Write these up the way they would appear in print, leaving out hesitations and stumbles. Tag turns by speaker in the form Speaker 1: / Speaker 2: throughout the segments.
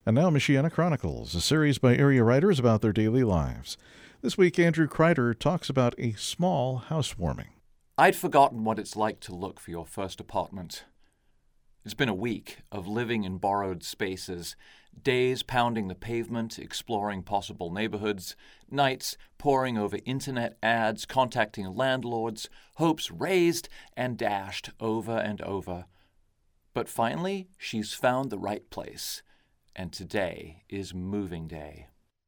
Speaker 1: And now Michiana Chronicles, a series by area writers about their daily lives. This week, Andrew Kreider talks about a small housewarming.
Speaker 2: I'd forgotten what it's like to look for your first apartment. It's been a week of living in borrowed spaces, days pounding the pavement, exploring possible neighborhoods, nights poring over internet ads, contacting landlords, hopes raised and dashed over and over. But finally, she's found the right place. And today is moving day.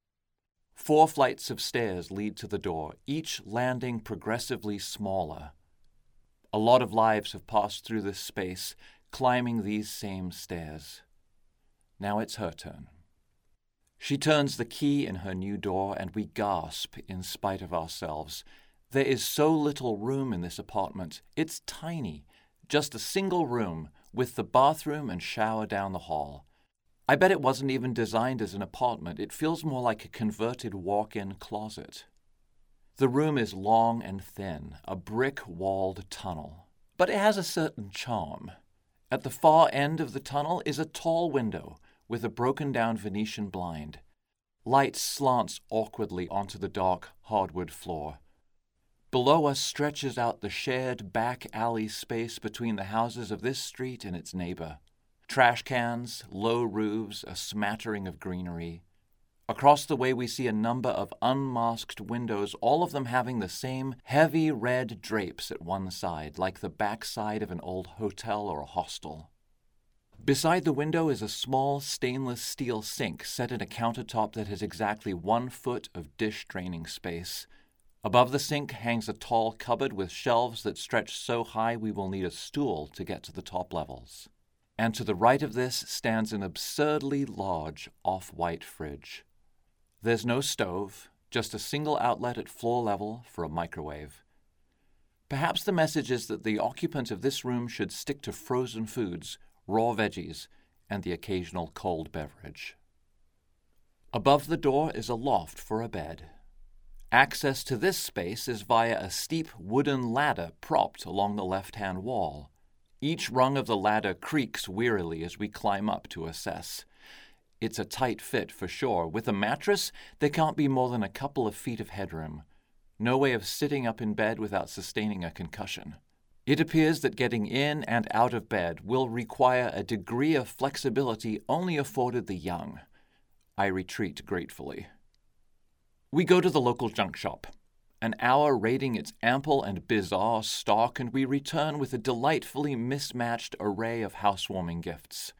Speaker 2: 4 flights of stairs lead to the door, each landing progressively smaller. A lot of lives have passed through this space, climbing these same stairs. Now it's her turn. She turns the key in her new door, and we gasp in spite of ourselves. There is so little room in this apartment. It's tiny, just a single room with the bathroom and shower down the hall. I bet it wasn't even designed as an apartment. It feels more like a converted walk-in closet. The room is long and thin, a brick-walled tunnel. But it has a certain charm. At the far end of the tunnel is a tall window with a broken-down Venetian blind. Light slants awkwardly onto the dark hardwood floor. Below us stretches out the shared back alley space between the houses of this street and its neighbor. Trash cans, low roofs, a smattering of greenery. Across the way we see a number of unmasked windows, all of them having the same heavy red drapes at one side, like the backside of an old hotel or a hostel. Beside the window is a small stainless steel sink set in a countertop that has exactly 1 foot of dish draining space. Above the sink hangs a tall cupboard with shelves that stretch so high we will need a stool to get to the top levels. And to the right of this stands an absurdly large off-white fridge. There's no stove, just a single outlet at floor level for a microwave. Perhaps the message is that the occupant of this room should stick to frozen foods, raw veggies, and the occasional cold beverage. Above the door is a loft for a bed. Access to this space is via a steep wooden ladder propped along the left-hand wall. Each rung of the ladder creaks wearily as we climb up to assess. It's a tight fit for sure. With a mattress, there can't be more than a couple of feet of headroom. No way of sitting up in bed without sustaining a concussion. It appears that getting in and out of bed will require a degree of flexibility only afforded the young. I retreat gratefully. We go to the local junk shop. An hour raiding its ample and bizarre stock, and we return with a delightfully mismatched array of housewarming gifts.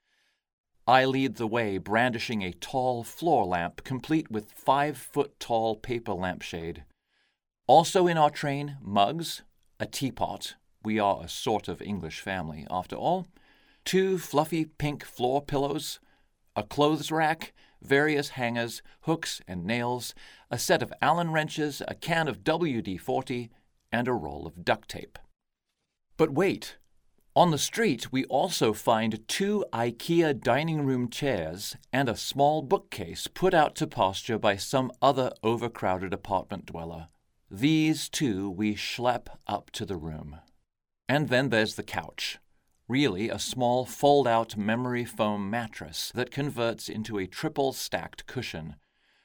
Speaker 2: I lead the way, brandishing a tall floor lamp complete with 5-foot-tall paper lampshade. Also in our train, mugs, a teapot — we are a sort of English family, after all — 2 fluffy pink floor pillows, a clothes rack, various hangers, hooks and nails, a set of Allen wrenches, a can of WD-40, and a roll of duct tape. But wait! On the street, we also find 2 IKEA dining room chairs and a small bookcase put out to pasture by some other overcrowded apartment dweller. These, too, we schlep up to the room. And then there's the couch. Really a small fold-out memory foam mattress that converts into a triple-stacked cushion.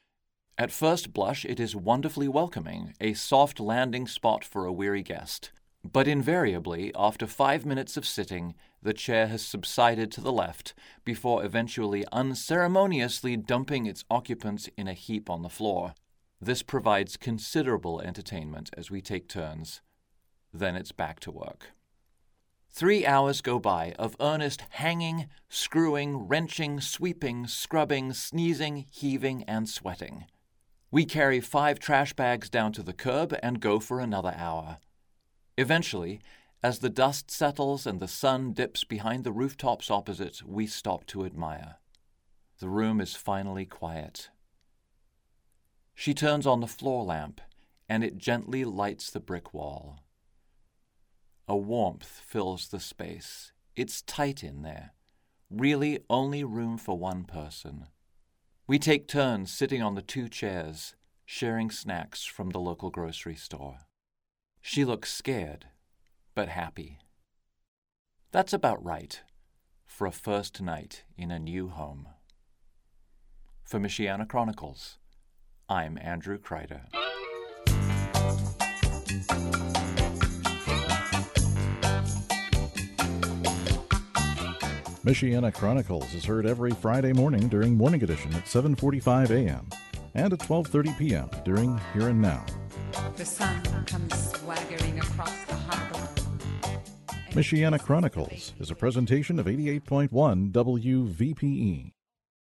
Speaker 2: At first blush, it is wonderfully welcoming, a soft landing spot for a weary guest. But invariably, after 5 minutes of sitting, the chair has subsided to the left before eventually unceremoniously dumping its occupants in a heap on the floor. This provides considerable entertainment as we take turns. Then it's back to work. 3 hours go by of earnest hanging, screwing, wrenching, sweeping, scrubbing, sneezing, heaving, and sweating. We carry 5 trash bags down to the curb and go for another hour. Eventually, as the dust settles and the sun dips behind the rooftops opposite, we stop to admire. The room is finally quiet. She turns on the floor lamp, and it gently lights the brick wall. A warmth fills the space. It's tight in there. Really only room for one person. We take turns sitting on the 2 chairs, sharing snacks from the local grocery store. She looks scared, but happy. That's about right for a first night in a new home. For Michiana Chronicles, I'm Andrew Kreider.
Speaker 1: Michiana Chronicles is heard every Friday morning during Morning Edition at 7:45 a.m. and at 12:30 p.m. during Here and Now.
Speaker 3: The sun comes swaggering across the harbor.
Speaker 1: Michiana Chronicles is a presentation of 88.1 WVPE.